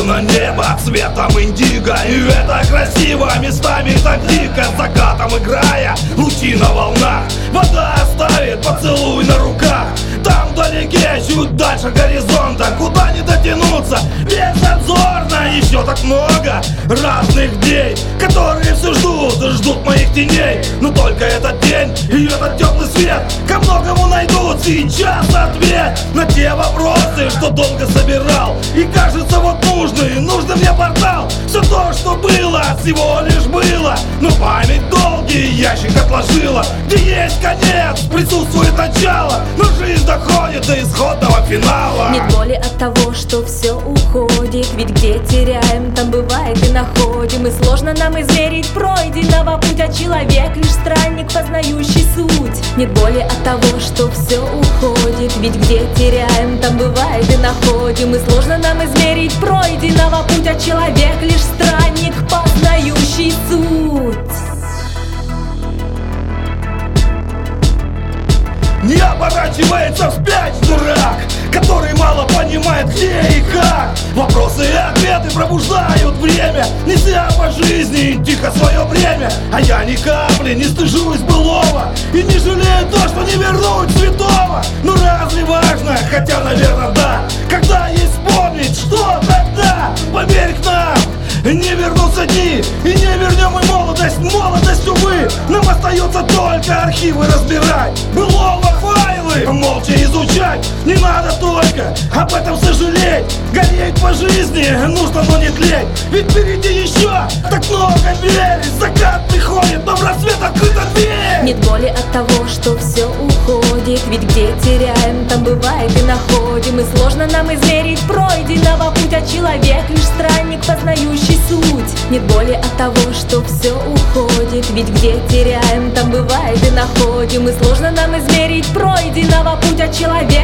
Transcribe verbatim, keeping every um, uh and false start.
Расписано небо цветом индиго, и это красиво, местами так дико. С закатом играя, лучи на волнах, вода оставит поцелуй на руках. Там вдалеке, чуть дальше горизонта, куда не дотянуться безобзорно. Еще так много разных дней, которые все ждут, ждут моих теней. Но только этот день и этот теплый свет ко многому найдут сейчас ответ на те вопросы, что долго собирал. И кажется, вот нужный, нужный мне портал. Все то, что было, всего лишь было, но память долгий ящик отложила. Где есть конец, присутствует начало, но жизнь доходит до исходного финала. Нет боли от того, что все уходит, ведь где теряем, там бывает и находим. И сложно нам измерить пройденного путь, а человек лишь странник, познающий суть. Нет боли от того, что все уходит, ведь где теряем, там бывает и находим. И сложно нам измерить пройденного путь, а человек лишь странник, познающий суть. Не оборачивается вспять дурак, который мало понимает, где и как. Вопросы и ответы пробуждают время, неся по жизни тихо свое бремя. А я ни капли не стыжусь былого и не жалею то, что не вернуть святого. Ну разве важно? Хотя, наверное, да. Когда есть вспомнить, что тогда? Поверь к нам, не вернутся дни, и не вернем и молодость. Молодость, увы, нам остается только архивы разбирать, былого файлы молча изучать. Не надо только об этом сожалеть, гореть по жизни нужно, но не тлеть. Ведь впереди еще так много верь. Закат приходит, но в рассвет открыта дверь. Нет боли от того, что все уходит, ведь где теряем, там бывает и находим. И сложно нам измерить пройденного путь, а человек лишь странник, познающий суть. Нет боли от того, что все уходит, ведь где теряем, там бывает и находим. И сложно нам измерить пройденного путь, а человек